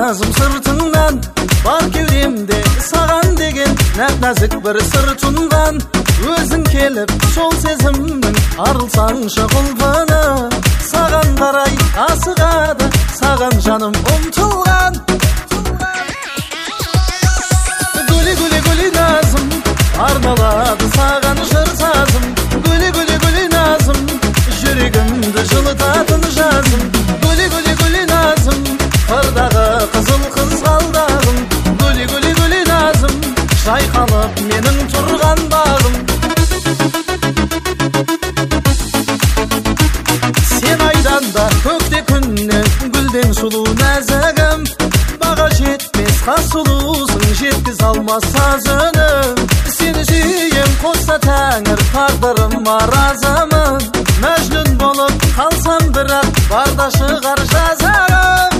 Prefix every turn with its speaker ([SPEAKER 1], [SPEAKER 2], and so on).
[SPEAKER 1] назым сыртыңнан, бар кеудемде саған деген нәп-нәзік бір сыр тұнған. Өзің келіп сол сезімнің арылсаңшы құлпына, саған қарай асығады, саған жаным ұмтылған. Гүлі назым, арналады саған жыр сазым. Гүлі назым, жүрегімді жылытатын жазым. Гүлі назым, қырдағы қызыл қызғалдағым. Гүлі назым, жайқалып менің тұрған бағым. Сен айдан да көкте күннен, гүлден сұлу нәзігім. Баға жетмес қас сұлусың, жеткіз алмас саз үнім. Сені сүйем қосса тәңір, тағдырыма разымын. Мәжнүн болып қалсам бірақ, барда шығар жазарым.